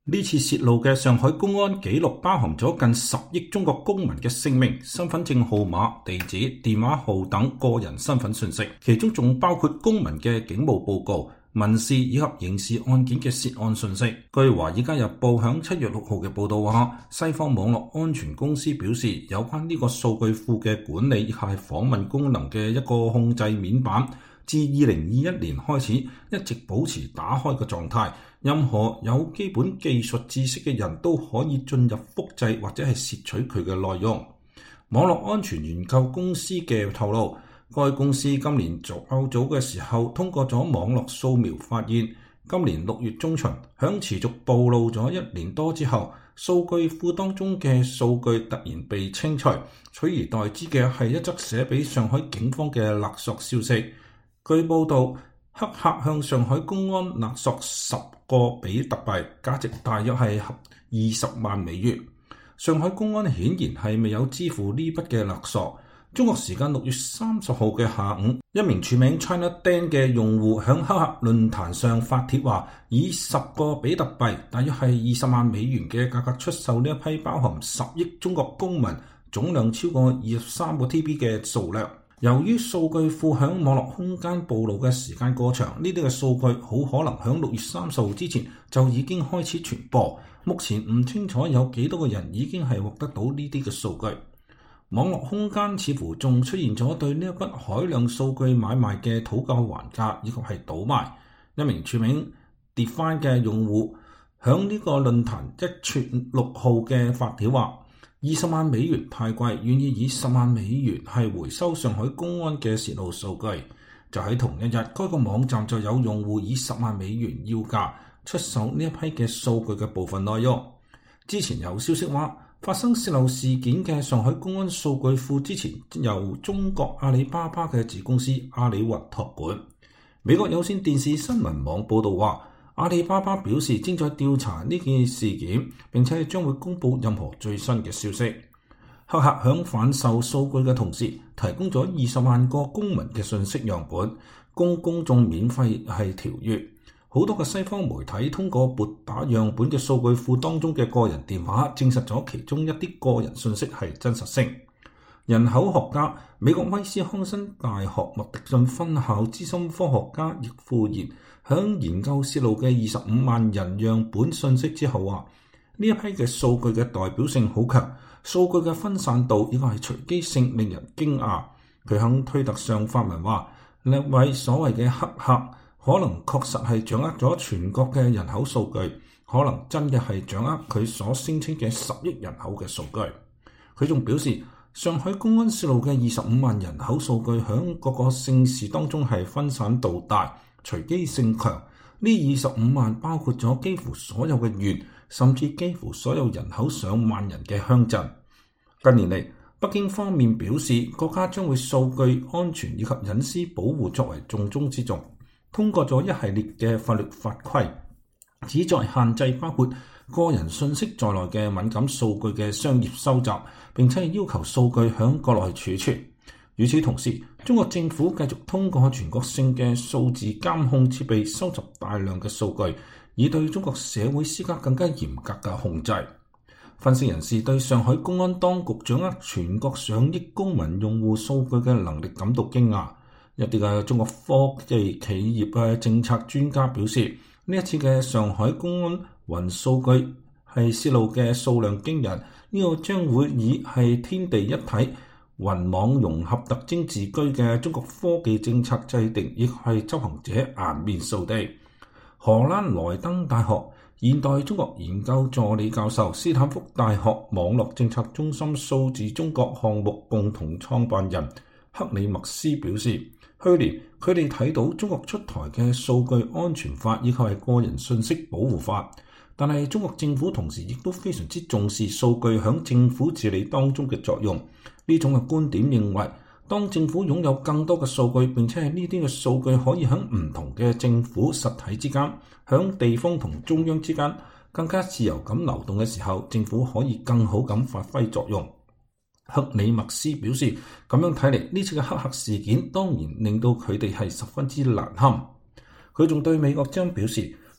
呢次泄露嘅上海公安紀錄包含咗近10億中國公民嘅姓名、身份證號碼、地址、電話號等個人身份信息，其中仲包括公民嘅警務報告、民事以及刑事案件嘅涉案信息。據《華爾街日報》響7月6號嘅報導話，西方網絡安全公司表示，有關呢個數據庫嘅管理以及訪問功能嘅一個控制面板，自2021年開始一直保持打開嘅狀態，任何有基本技術知識嘅人都可以進入複製或者係竊取佢嘅內容。網絡安全研究公司嘅透露，該公司今年較早嘅時候通過咗網絡掃描發現，今年6月中旬響持續暴露咗1年多之後，數據庫當中嘅數據突然被清除，取而代之嘅係一則寫俾上海警方嘅勒索消息。據報道，黑客向上海公安勒索10個比特幣，價值大約係20萬美元。上海公安顯然係未有支付呢筆嘅勒索。中國時間6月30號嘅下午，一名署名 China Dan 嘅用戶響黑客論壇上發帖話，以10個比特幣，大約係20萬美元嘅價格出售呢一批包含10億中國公民、總量超過23個 TB 嘅數量。由於數據庫響網絡空間暴露嘅時間過長，呢啲嘅數據好可能響6月30號之前就已經開始傳播。目前唔清楚有幾多個人已經係獲得到呢啲嘅數據。網絡空間似乎仲出現咗對呢一筆海量數據買賣嘅討價還價以及係倒賣。一名署名 Define 嘅用戶響呢個論壇1月6號嘅發帖話，20萬美元太貴，願意以10萬美元係回收上海公安嘅泄露數據。就喺同一日，該個網站就有用戶以10萬美元要價出售呢一批嘅數據嘅部分內容。之前有消息話，發生泄露事件嘅上海公安數據庫之前由中國阿里巴巴嘅子公司阿里雲託管。美國有線電視新聞網報導話，阿里巴巴表示正在調查呢件事件，並且將會公佈任何最新嘅消息。黑客響販售數據嘅同時，提供咗20萬個公民嘅信息樣本，供公眾免費係調閱。好多嘅西方媒體通過撥打樣本嘅數據庫當中嘅個人電話，證實咗其中一啲個人信息係真實性。人口學家、美國威斯康辛大學麥迪遜分校資深科學家易富賢響研究泄露嘅25萬人樣本信息之後話，呢一批嘅數據嘅代表性好強，數據嘅分散度亦係隨機性令人驚訝。佢響推特上發文話，呢位所謂嘅黑客可能確實係掌握咗全國嘅人口數據，可能真嘅係掌握佢所聲稱嘅10億人口嘅數據。佢仲表示，上海公安泄露嘅25萬人口數據響各個城市當中係分散度大，隨機性強。呢25萬包括咗幾乎所有嘅縣，甚至幾乎所有人口上萬人嘅鄉鎮。近年嚟，北京方面表示，國家將會數據安全以及隱私保護作為重中之重，通過咗一系列嘅法律法規，旨在限制包括個人信息在內嘅敏感數據嘅商業收集，並且要求數據響國內儲存。與此同時，中國政府繼續通過全國性嘅數字監控設備收集大量嘅數據，以對中國社會施加更加嚴格嘅控制。分析人士對上海公安當局掌握全國上億公民用戶數據嘅能力感到驚訝。一啲嘅中國科技企業嘅政策專家表示，呢一次嘅上海公安雲數據係泄露嘅數量驚人，呢個將會以係天地一體、雲網融合特徵自居嘅中國科技政策制定，亦係執行者顏面掃地。荷蘭萊登大學現代中國研究助理教授、斯坦福大學網絡政策中心數字中國項目共同創辦人克里默斯表示，去年佢哋睇到中國出台嘅數據安全法以及係個人信息保護法，但係中國政府同時亦都非常之重視數據響政府治理當中嘅作用。呢種嘅觀點認為，當政府擁有更多嘅數據，並且係呢啲嘅數據可以響唔同嘅政府實體之間、響地方同中央之間更加自由咁流動嘅時候，政府可以更好咁發揮作用。克里默斯表示，咁樣睇嚟，呢次嘅黑客事件當然令到佢哋係十分之難堪。佢仲對美國將表示，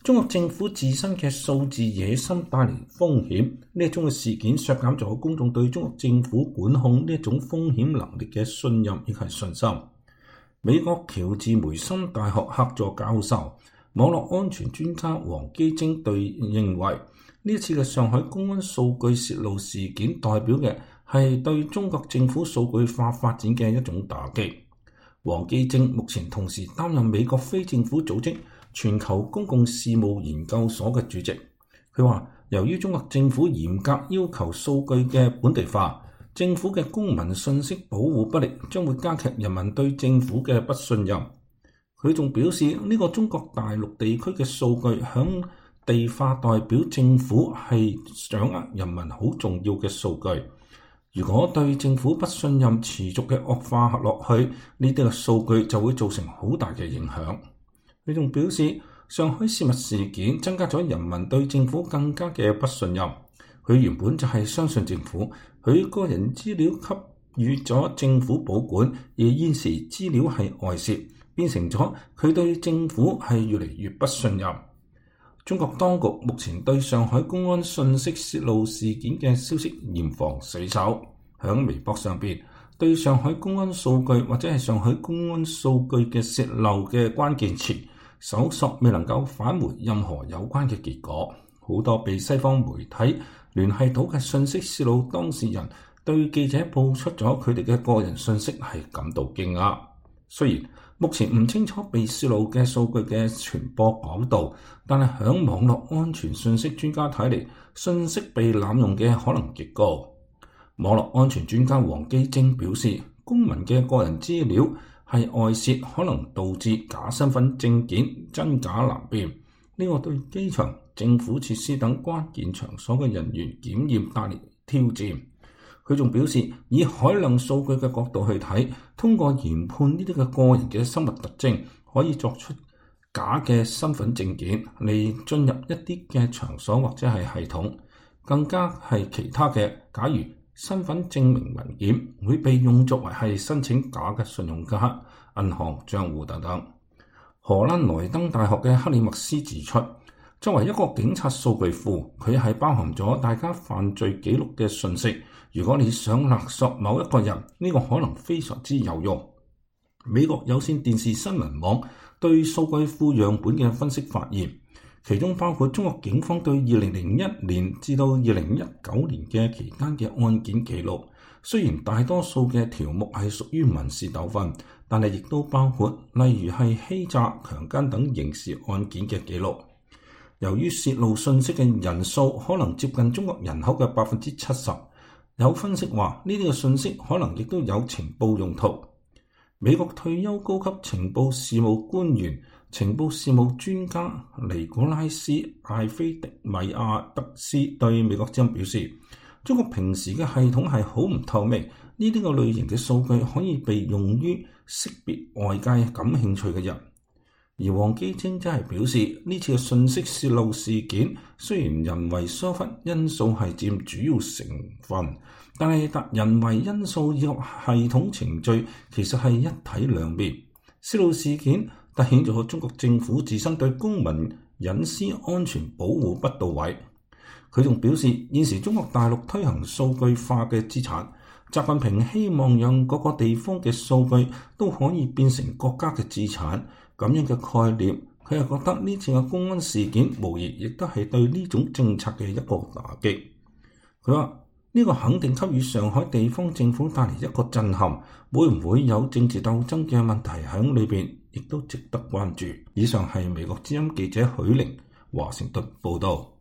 中國政府自身嘅數字野心帶嚟風險，呢一種嘅事件削減咗公眾對中國政府管控呢一種風險能力嘅信任亦係信心。美國喬治梅森大學客座教授、網絡安全專家黃基晶認為，呢一次嘅上海公安數據泄露事件代表嘅係對中國政府數據化發展嘅一種打擊。黃基晶目前同時擔任美國非政府組織全球公共事務研究所嘅主席。佢話，由於中國政府嚴格要求數據嘅本地化，政府嘅公民信息保護不力，將會加劇人民對政府嘅不信任。佢仲表示，呢個中國大陸地區嘅數據響地化代表政府係掌握人民好重要嘅數據。如果對政府不信任持續嘅惡化落去，呢啲嘅數據就會造成好大嘅影響。佢仲表示，上海泄密事件增加咗人民對政府更加嘅不信任。佢原本就係相信政府，佢個人資料給予咗政府保管，而現時資料係外泄，變成咗佢對政府係越嚟越不信任。中國當局目前對上海公安信息泄露事件嘅消息嚴防死守，響微博上邊對上海公安數據或者係上海公安數據嘅泄漏嘅關鍵詞搜索未能夠返回任何有關嘅結果。好多被西方媒體聯繫到嘅信息泄露當事人對記者報出咗佢哋嘅個人信息係感到驚訝。雖然目前唔清楚被泄露嘅數據嘅傳播廣度，但係響網絡安全信息專家睇嚟，信息被濫用嘅可能極高。網絡安全專家黃基晶表示，公民嘅個人資料係外泄，可能導致假身份證件真假難辨。呢個對機場、政府設施等關鍵場所嘅人員檢驗帶嚟挑戰。佢仲表示，以海量數據嘅角度去睇，通過研判呢啲嘅個人嘅生物特徵，可以作出假嘅身份證件嚟進入一啲嘅場所或者係系統，更加係其他嘅。假如身份證明文件會被用作為係申請假嘅信用卡、銀行賬戶等等。荷蘭萊登大學嘅克里默斯指出，作為一個警察數據庫，佢係包含咗大家犯罪記錄嘅信息。如果你想勒索某一個人，呢個可能非常之有用。美國有線電視新聞網對數據庫樣本嘅分析發現，其中包括中國警方對2001年至到2019年嘅期間嘅案件記錄。雖然大多數嘅條目係屬於民事糾紛，但係亦都包括例如係欺詐、強姦等刑事案件嘅記錄。由於泄露信息嘅人數可能接近中國人口嘅70%，有分析話呢啲嘅信息可能亦都有情報用途。美國退休高級情報事務官員、情報事務專家尼古拉斯·艾菲迪米亞德斯對美國之音表示，中國平時嘅系統係好唔透明，呢啲個類型嘅數據可以被用於識別外界感興趣嘅人。而黃基晶則係表示，呢次嘅信息泄露事件雖然人為疏忽因素係佔主要成分，但係人為因素以及系統程序其實係一體兩面。泄露事件凸顯咗中國政府自身對公民隱私安全保護不到位。佢仲表示，現時中國大陸推行數據化嘅資產，習近平希望讓各個地方嘅數據都可以變成國家嘅資產。咁樣嘅概念，佢係覺得呢次嘅公安事件無疑亦都係對呢種政策嘅一個打擊。佢話呢個肯定給予上海地方政府帶嚟一個震撼，會唔會有政治鬥爭嘅問題喺裏邊，亦都值得關注。以上係美國之音記者許玲華盛頓報道。